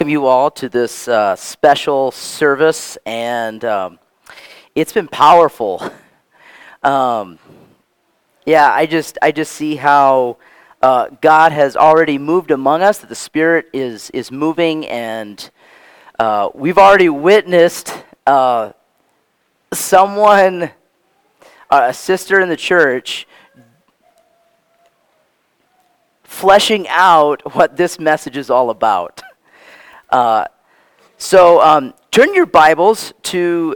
You all to this special service, and it's been powerful. I just see how God has already moved among us, that the Spirit is moving, and we've already witnessed someone, a sister in the church, fleshing out what this message is all about. Turn your Bibles to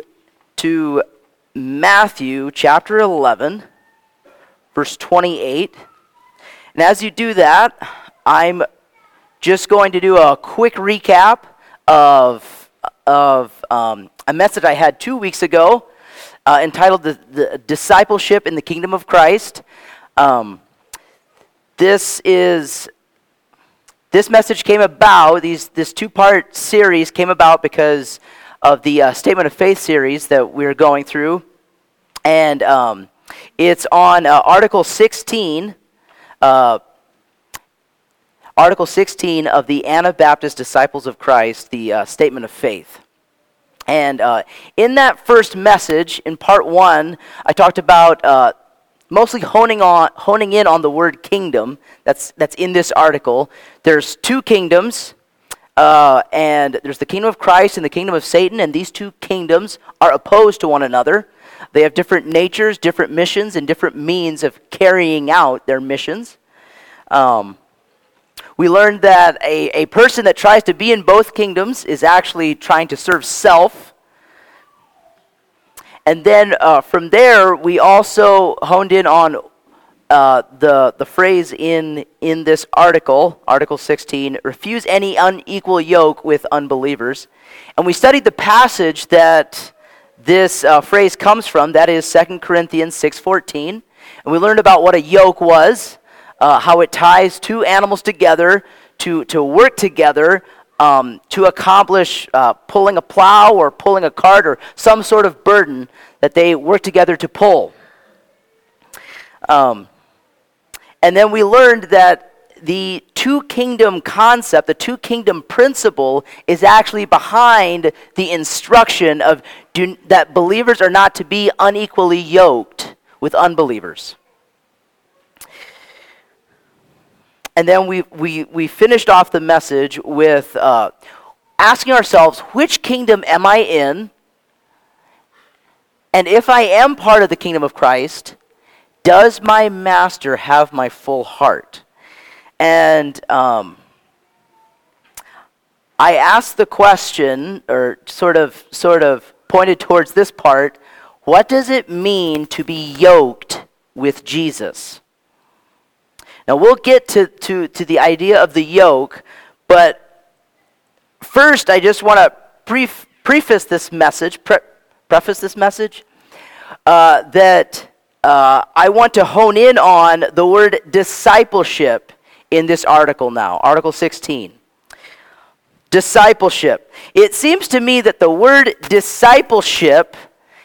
Matthew chapter 11, verse 28. And as you do that, I'm just going to do a quick recap of a message I had 2 weeks ago entitled the Discipleship in the Kingdom of Christ. This message came about, this two-part series came about because of the Statement of Faith series that we're going through. And it's on Article 16 of the Anabaptist Disciples of Christ, the Statement of Faith. And in that first message, in part one, I talked about mostly honing in on the word kingdom that's in this article. There's two kingdoms, and there's the kingdom of Christ and the kingdom of Satan, and these two kingdoms are opposed to one another. They have different natures, different missions, and different means of carrying out their missions. We learned that a person that tries to be in both kingdoms is actually trying to serve self. And then from there, we also honed in on the phrase in this article, Article 16, refuse any unequal yoke with unbelievers. And we studied the passage that this phrase comes from, that is 2 Corinthians 6:14. And we learned about what a yoke was, how it ties two animals together to work together to accomplish pulling a plow or pulling a cart or some sort of burden that they work together to pull. And then we learned that the two-kingdom concept, the two-kingdom principle, is actually behind the instruction of that believers are not to be unequally yoked with unbelievers. And then we finished off the message with asking ourselves, which kingdom am I in? And if I am part of the kingdom of Christ, does my master have my full heart? And I asked the question, or sort of pointed towards this part, what does it mean to be yoked with Jesus? Now we'll get to the idea of the yoke, but first I just want to preface this message, that I want to hone in on the word discipleship in this article now, Article 16. Discipleship. It seems to me that the word discipleship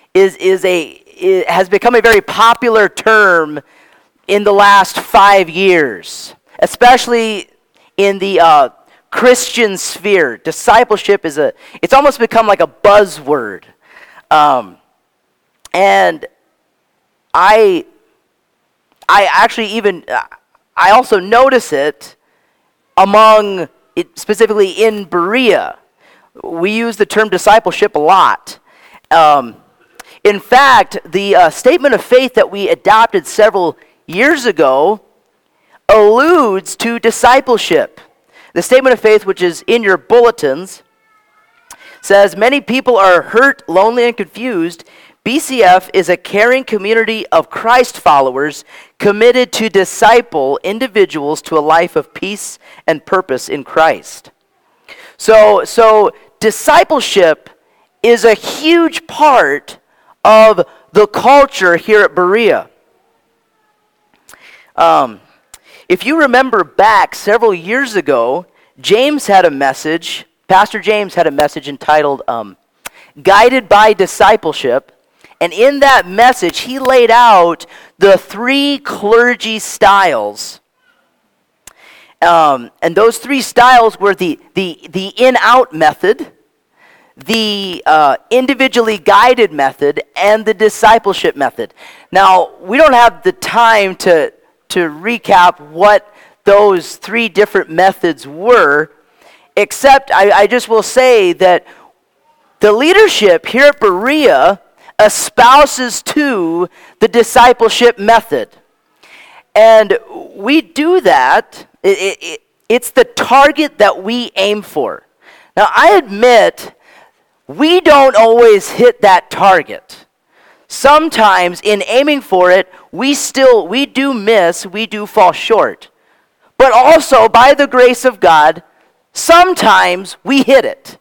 has become a very popular term in the last 5 years, especially in the Christian sphere. Discipleship it's almost become like a buzzword. And I also notice it specifically in Berea. We use the term discipleship a lot. In fact, the statement of faith that we adopted several years ago alludes to discipleship. The statement of faith, which is in your bulletins, says, many people are hurt, lonely, and confused. BCF is a caring community of Christ followers committed to disciple individuals to a life of peace and purpose in Christ. So discipleship is a huge part of the culture here at Berea. If you remember back several years ago, Pastor James had a message entitled Guided by Discipleship. And in that message, he laid out the 3 clergy styles And those three styles were the in-out method, the individually guided method, and the discipleship method. Now, we don't have the time to recap what those three different methods were, except I just will say that the leadership here at Berea espouses to the discipleship method. And we do that. It's the target that we aim for. Now, I admit we don't always hit that target. Sometimes in aiming for it, we do miss, we do fall short. But also, by the grace of God, sometimes we hit it.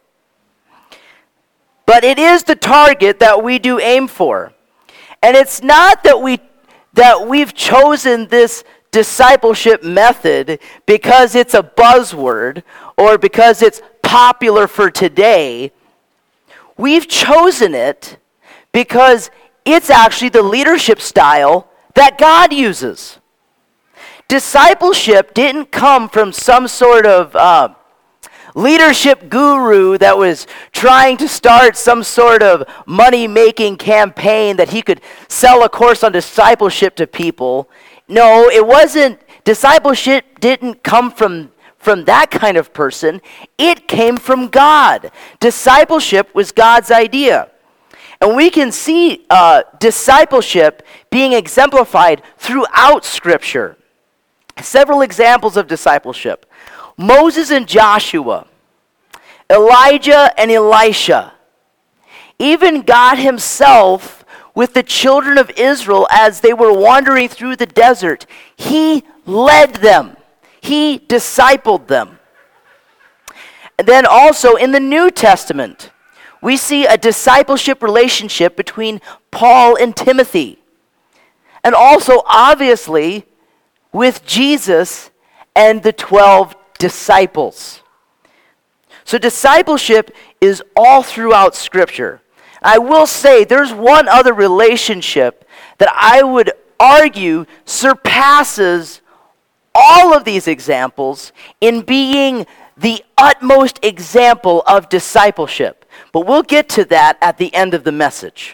But it is the target that we do aim for. And it's not that we've chosen this discipleship method because it's a buzzword or because it's popular for today. We've chosen it because it's actually the leadership style that God uses. Discipleship didn't come from some sort of leadership guru that was trying to start some sort of money-making campaign that he could sell a course on discipleship to people. No, it wasn't. Discipleship didn't come from that kind of person. It came from God. Discipleship was God's idea. And we can see discipleship being exemplified throughout Scripture. Several examples of discipleship. Moses and Joshua, Elijah and Elisha, even God himself with the children of Israel as they were wandering through the desert. He led them. He discipled them. And then also in the New Testament, we see a discipleship relationship between Paul and Timothy. And also, obviously, with Jesus and the 12 disciples. So discipleship is all throughout Scripture. I will say there's one other relationship that I would argue surpasses all of these examples in being the utmost example of discipleship. But we'll get to that at the end of the message.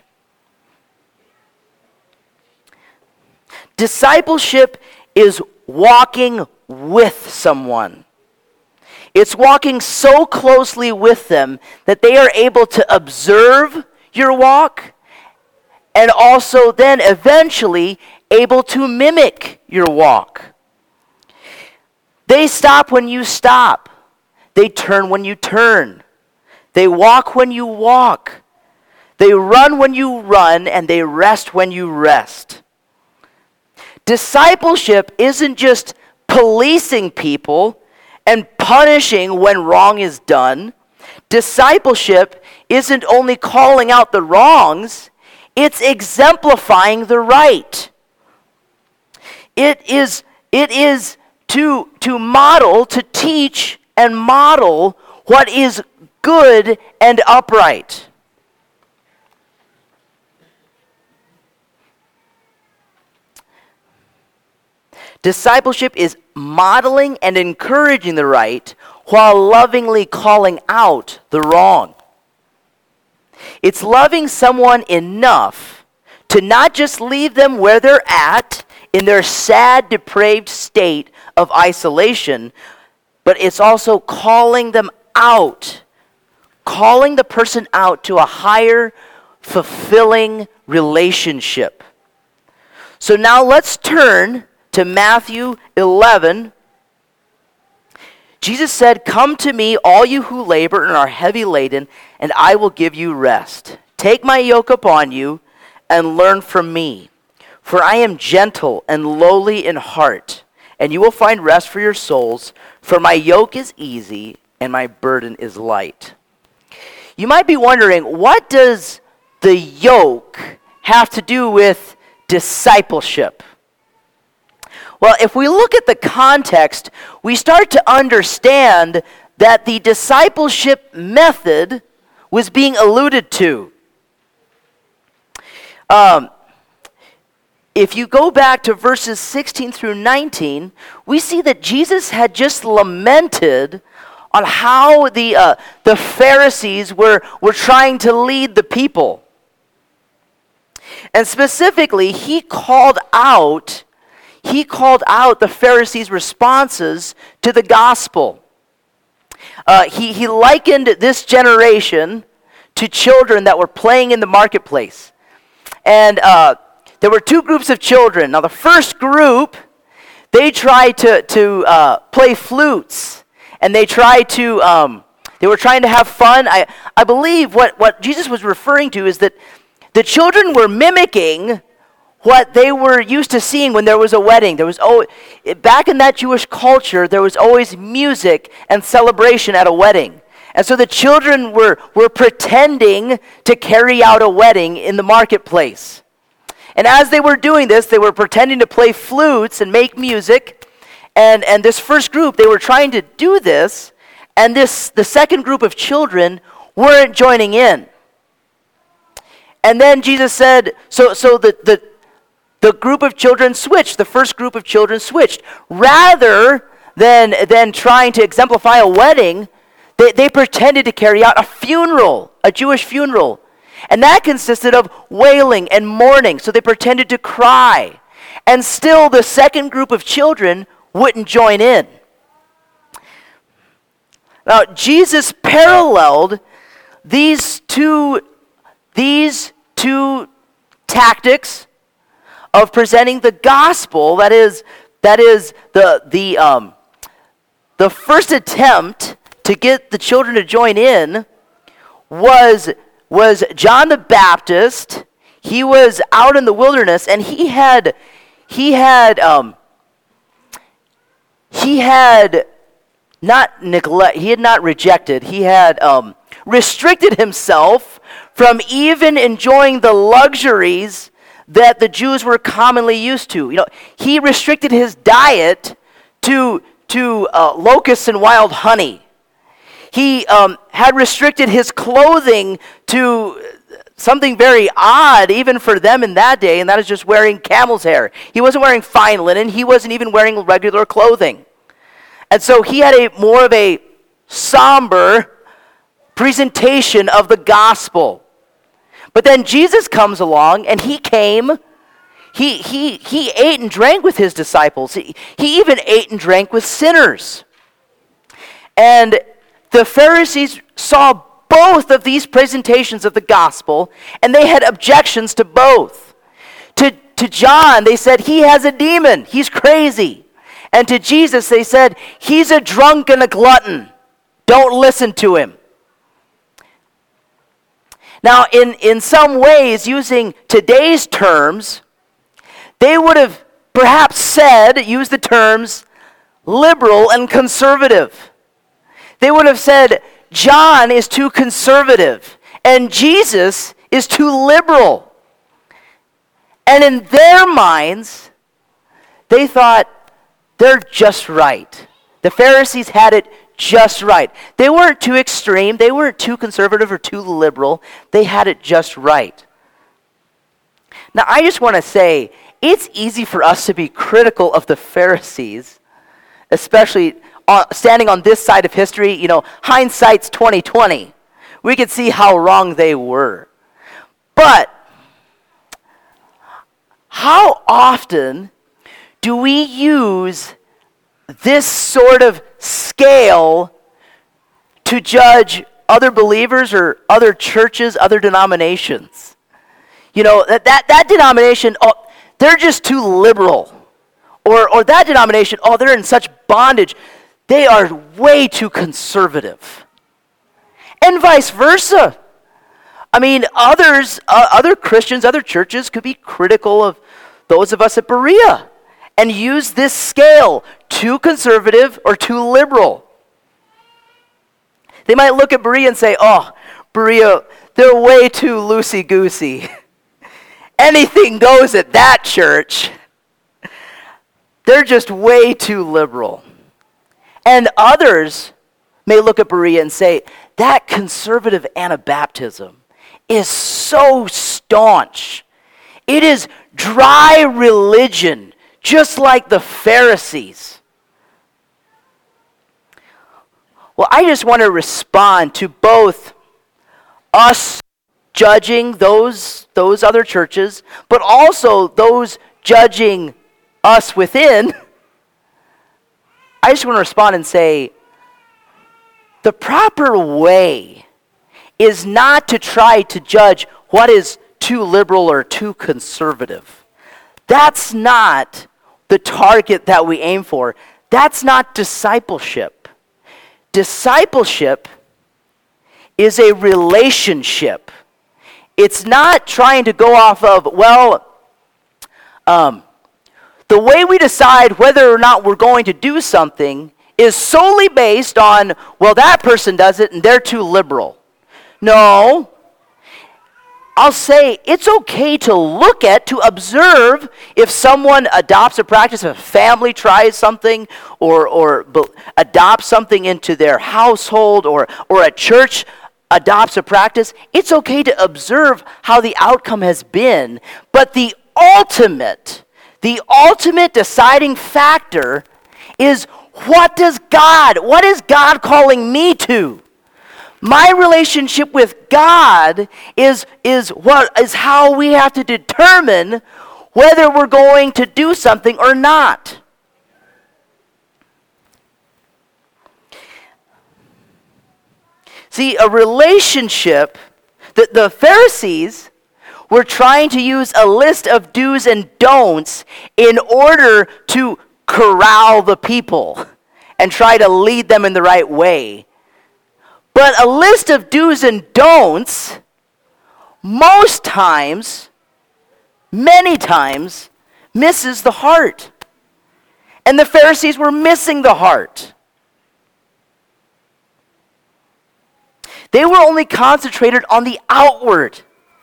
Discipleship is walking with someone. It's walking so closely with them that they are able to observe your walk and also then eventually able to mimic your walk. They stop when you stop. They turn when you turn. They walk when you walk. They run when you run, and they rest when you rest. Discipleship isn't just policing people and punishing when wrong is done. Discipleship isn't only calling out the wrongs, it's exemplifying the right. It is to model, to teach and model what is good and upright. Discipleship is modeling and encouraging the right while lovingly calling out the wrong. It's loving someone enough to not just leave them where they're at in their sad, depraved state of isolation, but it's also calling them out, calling the person out to a higher, fulfilling relationship. So now let's turn to Matthew 11. Jesus said, "Come to me, all you who labor and are heavy laden, and I will give you rest. Take my yoke upon you and learn from me. For I am gentle and lowly in heart, and you will find rest for your souls. For my yoke is easy and my burden is light." You might be wondering, what does the yoke have to do with discipleship? Well, if we look at the context, we start to understand that the discipleship method was being alluded to. if you go back to verses 16 through 19, we see that Jesus had just lamented on how the Pharisees were trying to lead the people. And specifically, he called out the Pharisees' responses to the gospel. He likened this generation to children that were playing in the marketplace. And there were two groups of children. Now, the first group, they tried to play flutes. And they were trying to have fun. I believe what Jesus was referring to is that the children were mimicking what they were used to seeing when there was a wedding. Back in that Jewish culture, there was always music and celebration at a wedding. And so the children were pretending to carry out a wedding in the marketplace. And as they were doing this, they were pretending to play flutes and make music. And this first group, they were trying to do this, and the second group of children weren't joining in. And then Jesus said, so the group of children switched. The first group of children switched. Rather than trying to exemplify a wedding, they pretended to carry out a funeral, a Jewish funeral. And that consisted of wailing and mourning. So they pretended to cry. And still the second group of children wouldn't join in. Now, Jesus paralleled these two tactics of presenting the gospel. That is the first attempt to get the children to join in was John the Baptist. He was out in the wilderness, and he had not rejected. He had restricted himself from even enjoying the luxuries that the Jews were commonly used to. He restricted his diet to locusts and wild honey. He had restricted his clothing to something very odd, even for them in that day, and that is just wearing camel's hair. He wasn't wearing fine linen. He wasn't even wearing regular clothing. And so he had more of a somber presentation of the gospel. But then Jesus comes along, and he ate and drank with his disciples. He even ate and drank with sinners. And the Pharisees saw both of these presentations of the gospel, and they had objections to both. To John, they said, he has a demon. He's crazy. And to Jesus, they said, he's a drunk and a glutton. Don't listen to him. Now, in some ways, using today's terms, they would have perhaps used the terms liberal and conservative. They would have said, John is too conservative, and Jesus is too liberal. And in their minds, they thought, they're just right. The Pharisees had it just right. They weren't too extreme. They weren't too conservative or too liberal. They had it just right. Now, I just want to say, it's easy for us to be critical of the Pharisees, especially standing on this side of history. Hindsight's 20/20. We could see how wrong they were. But how often do we use this sort of scale to judge other believers or other churches, other denominations? That denomination, they're just too liberal. Or that denomination, they're in such bondage. They are way too conservative. And vice versa. I mean, other Christians, other churches could be critical of those of us at Berea and use this scale, too conservative or too liberal. They might look at Berea and say, Berea, they're way too loosey-goosey. Anything goes at that church. They're just way too liberal. And others may look at Berea and say, that conservative Anabaptism is so staunch. It is dry religion, just like the Pharisees. Well, I just want to respond to both us judging those other churches, but also those judging us within. I just want to respond and say, the proper way is not to try to judge what is too liberal or too conservative. That's not the target that we aim for. That's not discipleship. Discipleship is a relationship. It's not trying to go off of, the way we decide whether or not we're going to do something is solely based on, that person does it and they're too liberal. No. I'll say it's okay to look at, to observe if someone adopts a practice, if a family tries something or adopts something into their household or a church adopts a practice. It's okay to observe how the outcome has been. But the ultimate deciding factor is what is God calling me to? My relationship with God is how we have to determine whether we're going to do something or not. See, a relationship, the Pharisees were trying to use a list of do's and don'ts in order to corral the people and try to lead them in the right way. But a list of do's and don'ts, most times, many times, misses the heart. And the Pharisees were missing the heart. They were only concentrated on the outward.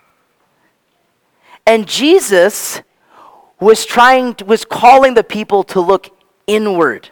And Jesus was calling the people to look inward.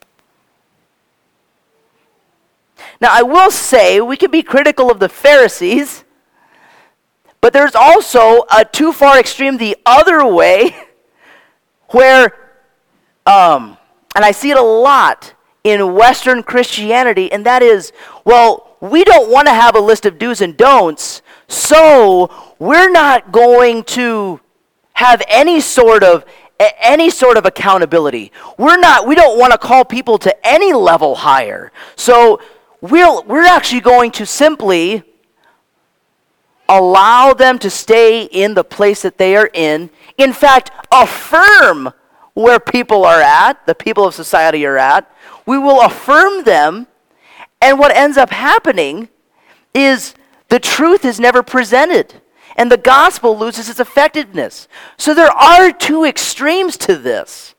Now, I will say, we can be critical of the Pharisees, but there's also a too far extreme the other way, where, and I see it a lot in Western Christianity, and that is, we don't want to have a list of do's and don'ts, so we're not going to have any sort of accountability. We don't want to call people to any level higher. So we're actually going to simply allow them to stay in the place that they are in. In fact, affirm where people are at, the people of society are at. We will affirm them, and what ends up happening is the truth is never presented, and the gospel loses its effectiveness. So there are two extremes to this.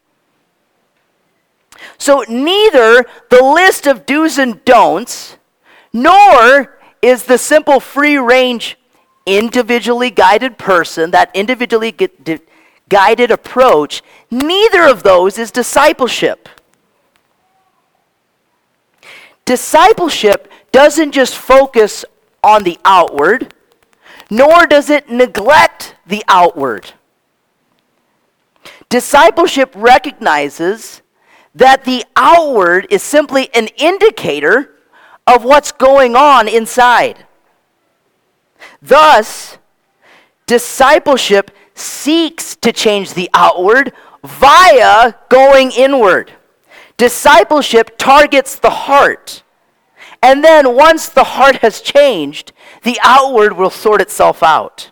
So neither the list of do's and don'ts, nor is the simple free-range, individually guided person, that individually guided approach, neither of those is discipleship. Discipleship doesn't just focus on the outward, nor does it neglect the outward. Discipleship recognizes that the outward is simply an indicator of what's going on inside. Thus, discipleship seeks to change the outward via going inward. Discipleship targets the heart. And then once the heart has changed, the outward will sort itself out.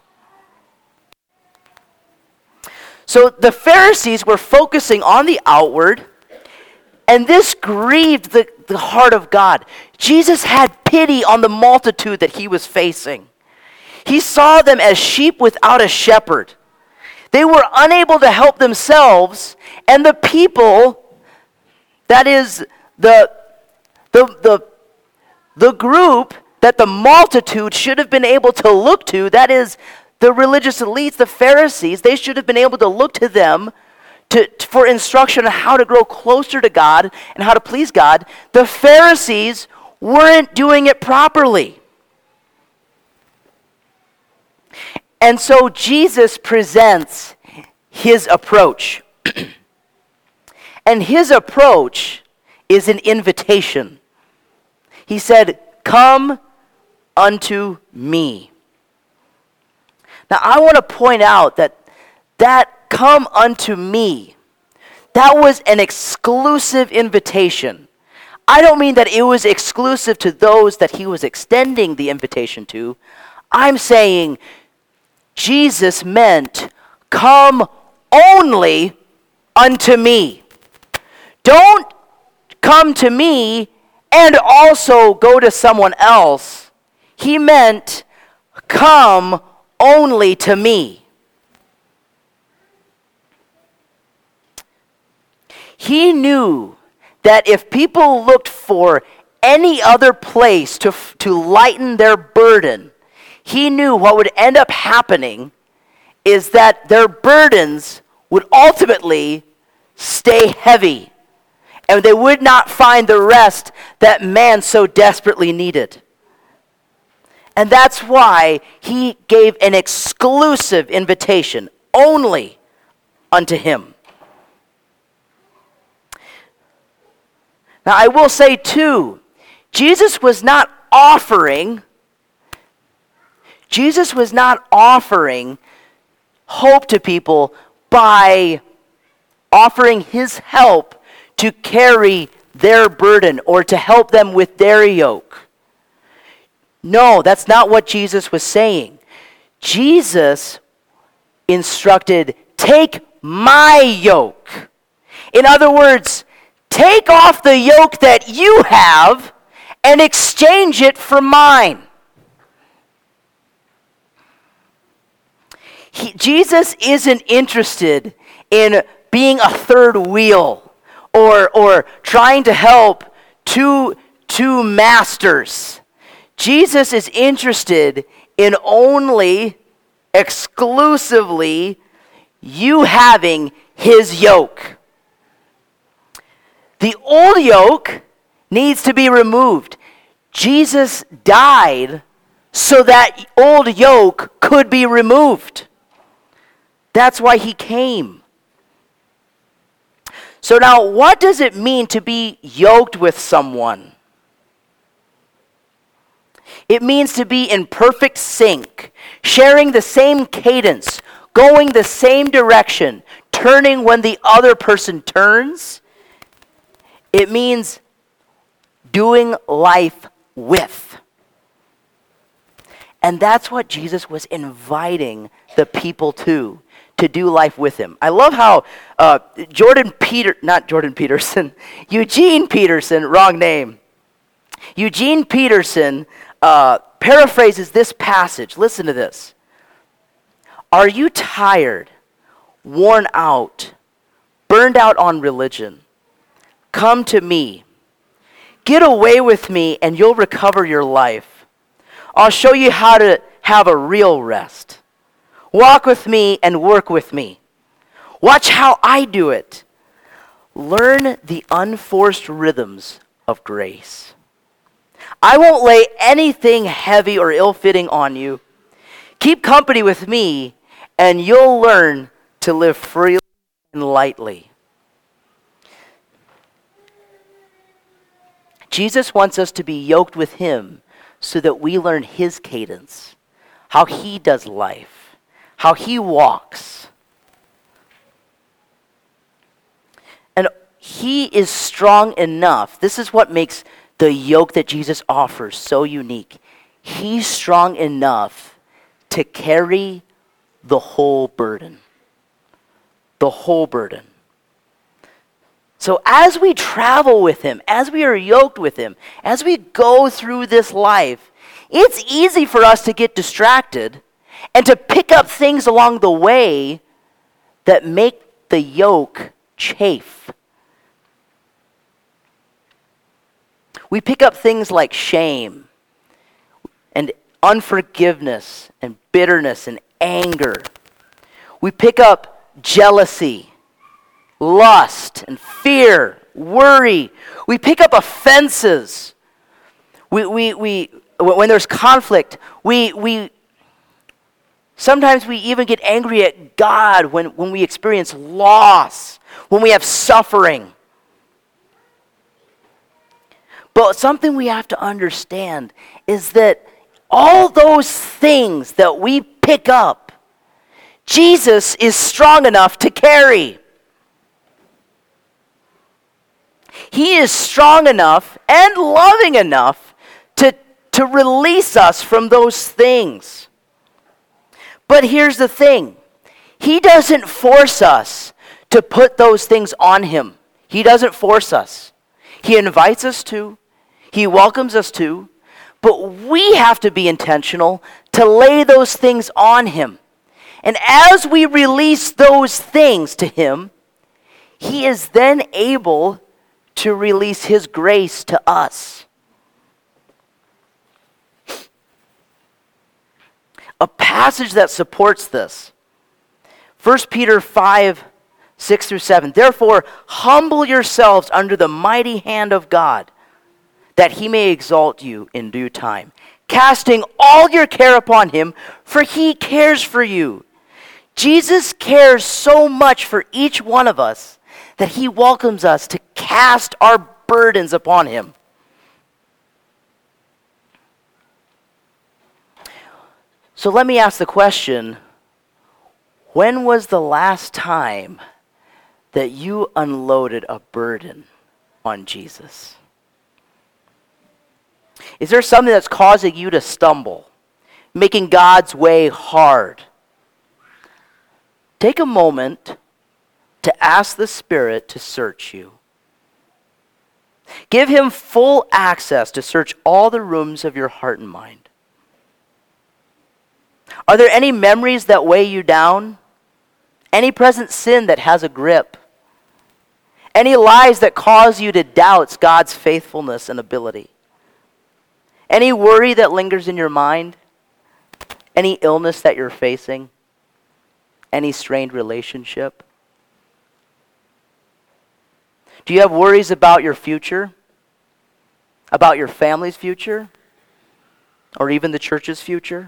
So the Pharisees were focusing on the outward, and this grieved the heart of God. Jesus had pity on the multitude that he was facing. He saw them as sheep without a shepherd. They were unable to help themselves, and the people, that is the group that the multitude should have been able to look to, that is the religious elites, the Pharisees, they should have been able to look to them for instruction on how to grow closer to God and how to please God. The Pharisees weren't doing it properly. And so Jesus presents his approach. And his approach is an invitation. He said, "Come unto me." Now I want to point out that "come unto me," that was an exclusive invitation. I don't mean that it was exclusive to those that he was extending the invitation to. I'm saying Jesus meant, "Come only unto me." Don't come to me and also go to someone else. He meant, "Come only to me." He knew that if people looked for any other place to lighten their burden, he knew what would end up happening is that their burdens would ultimately stay heavy, and they would not find the rest that man so desperately needed. And that's why he gave an exclusive invitation only unto him. Now, I will say too, Jesus was not offering hope to people by offering his help to carry their burden or to help them with their yoke. No, that's not what Jesus was saying. Jesus instructed, "Take my yoke." In other words, take off the yoke that you have and exchange it for mine. Jesus isn't interested in being a third wheel or trying to help two masters. Jesus is interested in only, exclusively, you having his yoke. The old yoke needs to be removed. Jesus died so that old yoke could be removed. That's why he came. So now, what does it mean to be yoked with someone? It means to be in perfect sync, sharing the same cadence, going the same direction, turning when the other person turns. It means doing life with. And that's what Jesus was inviting the people to do life with him. I love how Eugene Peterson, wrong name. Eugene Peterson paraphrases this passage. Listen to this. "Are you tired, worn out, burned out on religion? Come to me. Get away with me and you'll recover your life. I'll show you how to have a real rest. Walk with me and work with me. Watch how I do it. Learn the unforced rhythms of grace. I won't lay anything heavy or ill-fitting on you. Keep company with me and you'll learn to live freely and lightly." Jesus wants us to be yoked with him so that we learn his cadence, how he does life, how he walks. And he is strong enough. This is what makes the yoke that Jesus offers so unique. He's strong enough to carry the whole burden. The whole burden. So as we travel with him, as we are yoked with him, as we go through this life, it's easy for us to get distracted and to pick up things along the way that make the yoke chafe. We pick up things like shame and unforgiveness and bitterness and anger. We pick up jealousy, lust and fear, worry. We pick up offenses. When there's conflict, we Sometimes we even get angry at God when we experience loss, when we have suffering. But something we have to understand is that all those things that we pick up, Jesus is strong enough to carry. He is strong enough and loving enough to release us from those things. But here's the thing. He doesn't force us to put those things on him. He doesn't force us. He invites us to. He welcomes us to. But we have to be intentional to lay those things on him. And as we release those things to him, he is then able to release his grace to us. A passage that supports this. 1 Peter 5, 6 through 7. Therefore, humble yourselves under the mighty hand of God, that he may exalt you in due time, casting all your care upon him, for he cares for you. Jesus cares so much for each one of us that he welcomes us to cast our burdens upon him. So let me ask the question, when was the last time that you unloaded a burden on Jesus? Is there something that's causing you to stumble, making God's way hard? Take a moment to ask the Spirit to search you. Give him full access to search all the rooms of your heart and mind. Are there any memories that weigh you down? Any present sin that has a grip? Any lies that cause you to doubt God's faithfulness and ability? Any worry that lingers in your mind? Any illness that you're facing? Any strained relationship? Do you have worries about your future? About your family's future? Or even the church's future?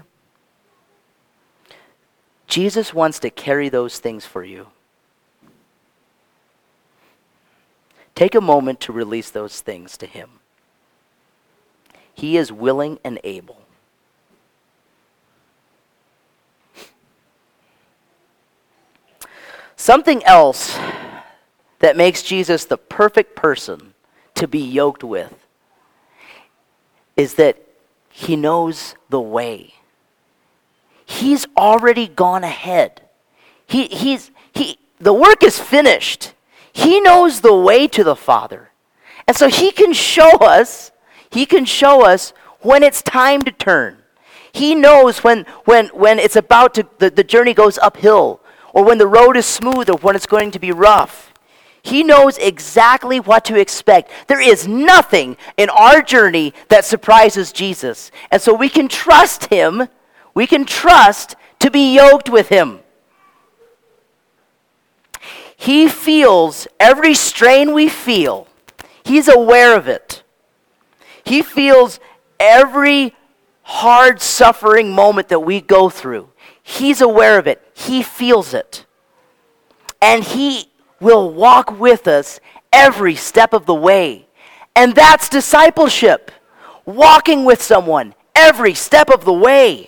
Jesus wants to carry those things for you. Take a moment to release those things to him. He is willing and able. Something else that makes Jesus the perfect person to be yoked with is that he knows the way. He's already gone ahead. The work is finished. He knows the way to the Father. And so he can show us when it's time to turn. He knows when it's about to, the journey goes uphill, or when the road is smooth, or when it's going to be rough. He knows exactly what to expect. There is nothing in our journey that surprises Jesus. And so we can trust him. We can trust to be yoked with him. He feels every strain we feel. He's aware of it. He feels every hard suffering moment that we go through. He's aware of it. He feels it. And he will walk with us every step of the way. And that's discipleship. Walking with someone every step of the way.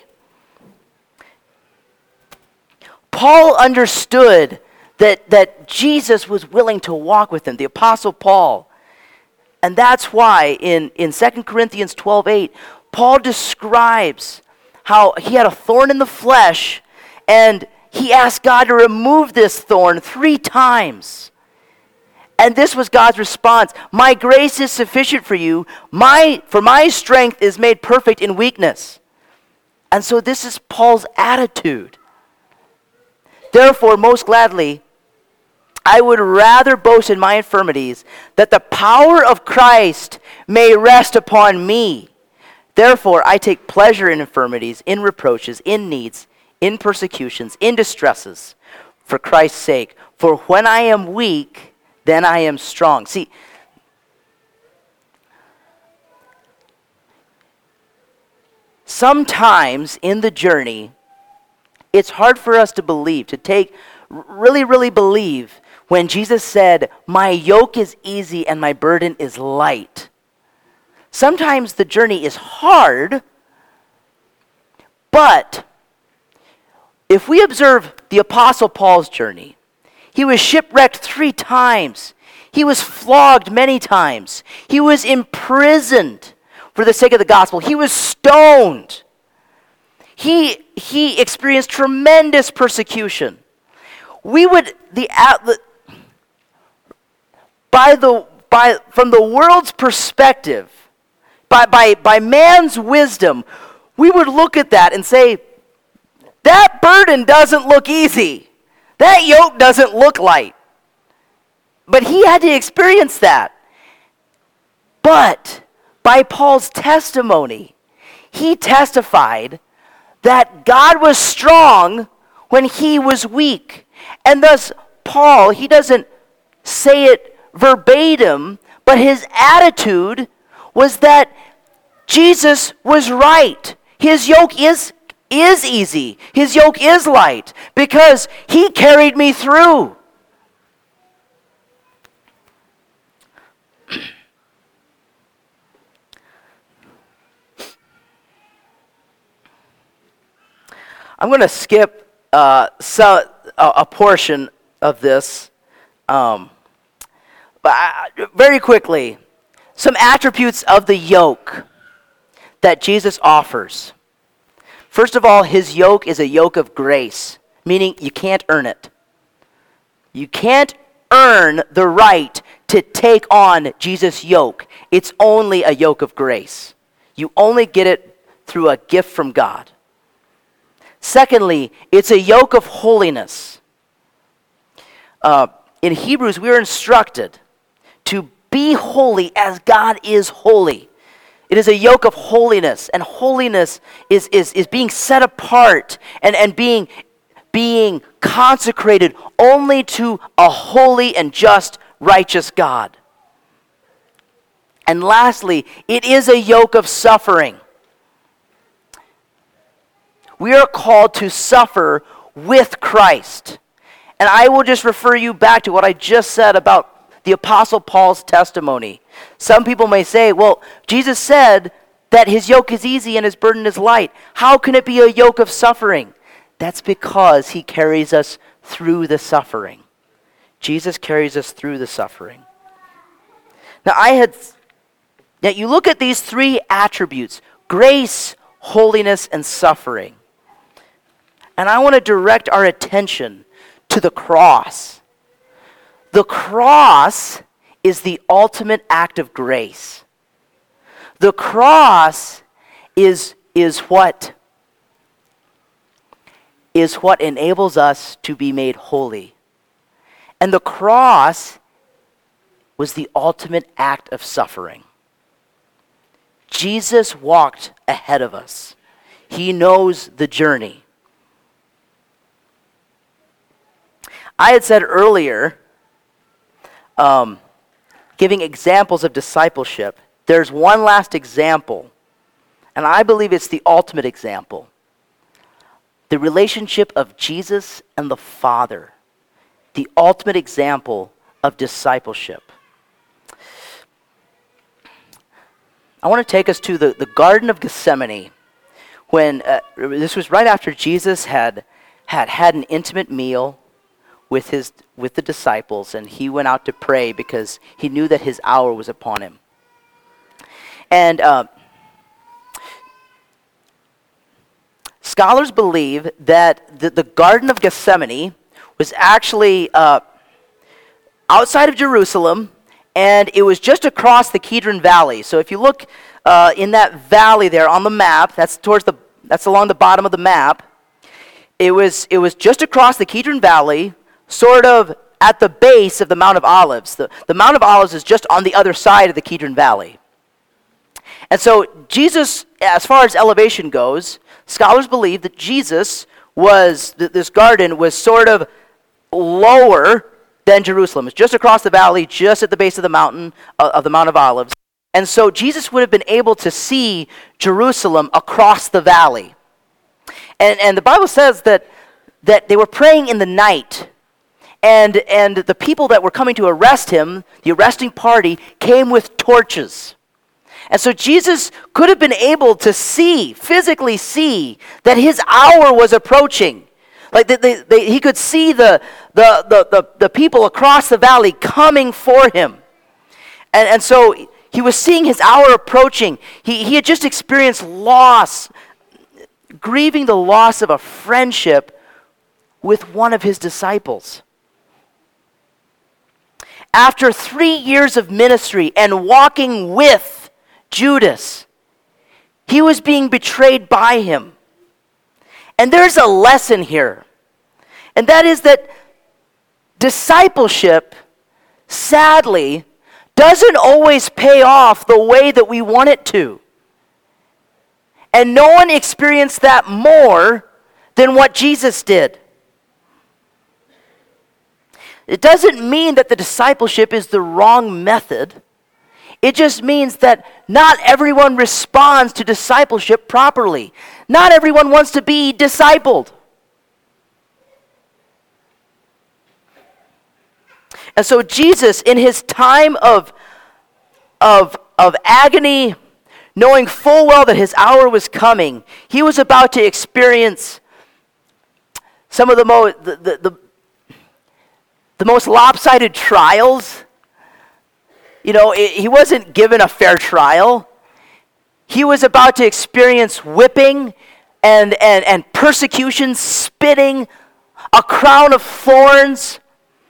Paul understood that Jesus was willing to walk with him, the Apostle Paul. And that's why in 2 Corinthians 12:8, Paul describes how he had a thorn in the flesh, and he asked God to remove this thorn 3 times. And this was God's response: my grace is sufficient for you, for my strength is made perfect in weakness. And so this is Paul's attitude. Therefore, most gladly, I would rather boast in my infirmities, that the power of Christ may rest upon me. Therefore, I take pleasure in infirmities, in reproaches, in needs, in persecutions, in distresses, for Christ's sake. For when I am weak, then I am strong. See, sometimes in the journey, It's hard for us to believe, really believe when Jesus said, "My yoke is easy and my burden is light." Sometimes the journey is hard, but if we observe the Apostle Paul's journey, he was shipwrecked 3 times. He was flogged many times. He was imprisoned for the sake of the gospel. He was stoned. He experienced tremendous persecution. From the world's perspective, by man's wisdom, we would look at that and say, that burden doesn't look easy. That yoke doesn't look light. But he had to experience that. But by Paul's testimony, he testified that God was strong when he was weak. And thus, Paul, he doesn't say it verbatim, but his attitude was that Jesus was right. His yoke is easy. His yoke is light because he carried me through. I'm going to skip a portion of this, but very quickly. Some attributes of the yoke that Jesus offers. First of all, his yoke is a yoke of grace, meaning you can't earn it. You can't earn the right to take on Jesus' yoke. It's only a yoke of grace. You only get it through a gift from God. Secondly, it's a yoke of holiness. In Hebrews, we are instructed to be holy as God is holy. It is a yoke of holiness, and holiness is being set apart and being consecrated only to a holy and just, righteous God. And lastly, it is a yoke of suffering. We are called to suffer with Christ. And I will just refer you back to what I just said about the Apostle Paul's testimony. Some people may say, well, Jesus said that his yoke is easy and his burden is light. How can it be a yoke of suffering? That's because he carries us through the suffering. Jesus carries us through the suffering. Now you look at these 3 attributes: grace, holiness, and suffering. And I want to direct our attention to the cross. The cross is the ultimate act of grace. The cross is what enables us to be made holy. And the cross was the ultimate act of suffering. Jesus walked ahead of us. He knows the journey. I had said earlier, giving examples of discipleship, there's one last example, and I believe it's the ultimate example. The relationship of Jesus and the Father, the ultimate example of discipleship. I want to take us to the Garden of Gethsemane, when this was right after Jesus had an intimate meal with the disciples, and he went out to pray because he knew that his hour was upon him. And scholars believe that the Garden of Gethsemane was actually outside of Jerusalem, and it was just across the Kidron Valley. So if you look in that valley there on the map, that's along the bottom of the map. It was just across the Kidron Valley, sort of at the base of the Mount of Olives. The Mount of Olives is just on the other side of the Kidron Valley. And so Jesus, as far as elevation goes, scholars believe that this garden was sort of lower than Jerusalem. It's just across the valley, just at the base of the mountain, of the Mount of Olives. And so Jesus would have been able to see Jerusalem across the valley. And the Bible says that that they were praying in the night. And the people that were coming to arrest him, the arresting party, came with torches. And so Jesus could have been able to see, physically see, that his hour was approaching. Like he could see the people across the valley coming for him. And so he was seeing his hour approaching. He had just experienced loss, grieving the loss of a friendship with one of his disciples. After 3 years of ministry and walking with Judas, he was being betrayed by him. And there's a lesson here. And that is that discipleship, sadly, doesn't always pay off the way that we want it to. And no one experienced that more than what Jesus did. It doesn't mean that the discipleship is the wrong method. It just means that not everyone responds to discipleship properly. Not everyone wants to be discipled. And so Jesus, in his time of agony, knowing full well that his hour was coming, he was about to experience some of the most lopsided trials. You know, he wasn't given a fair trial. He was about to experience whipping and persecution, spitting, a crown of thorns.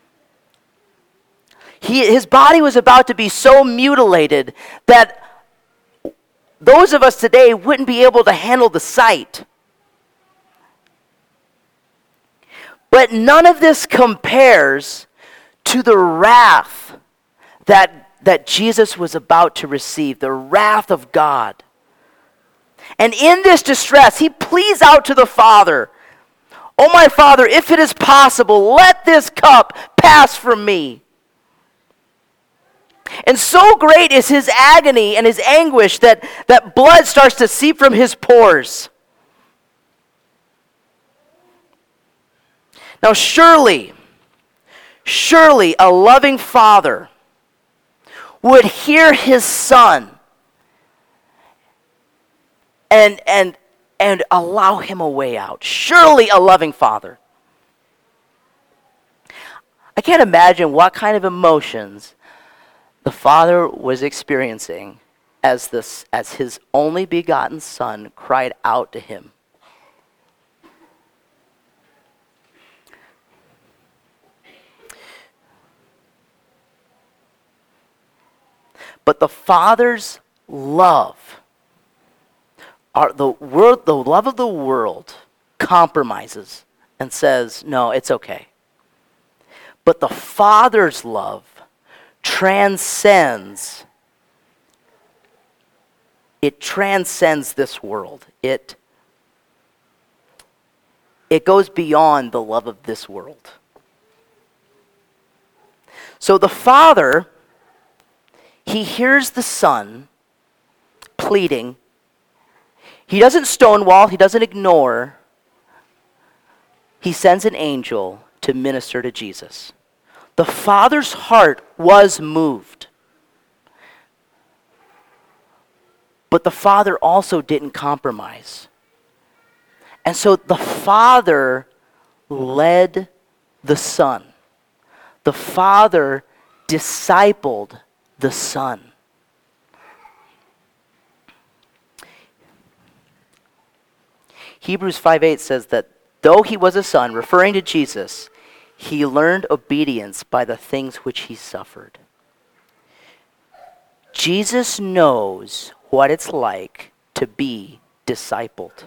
His body was about to be so mutilated that those of us today wouldn't be able to handle the sight. But none of this compares to the wrath that Jesus was about to receive, the wrath of God. And in this distress, he pleads out to the Father, "Oh my Father, if it is possible, let this cup pass from me." And so great is his agony and his anguish that blood starts to seep from his pores. Now surely a loving father would hear his son and allow him a way out. Surely a loving father. I can't imagine what kind of emotions the father was experiencing as his only begotten son cried out to him. But the Father's love, the love of the world, compromises and says, "No, it's okay." But the Father's love transcends. It transcends this world. It goes beyond the love of this world. So the Father, he hears the Son pleading. He doesn't stonewall, he doesn't ignore. He sends an angel to minister to Jesus. The Father's heart was moved. But the Father also didn't compromise. And so the Father led the Son. The Father discipled the Son. Hebrews 5:8 says that though he was a son, referring to Jesus, he learned obedience by the things which he suffered. Jesus knows what it's like to be discipled.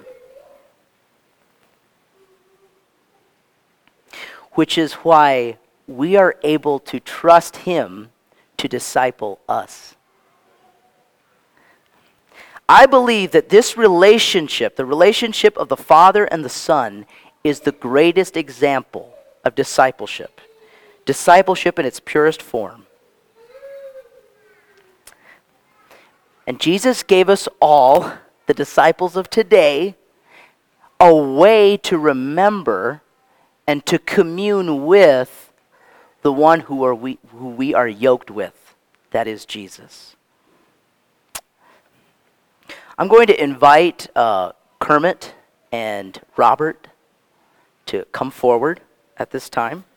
Which is why we are able to trust him to disciple us. I believe that this relationship, the relationship of the Father and the Son, is the greatest example of discipleship. Discipleship in its purest form. And Jesus gave us all, the disciples of today, a way to remember and to commune with the one who we are yoked with, that is Jesus. I'm going to invite Kermit and Robert to come forward at this time.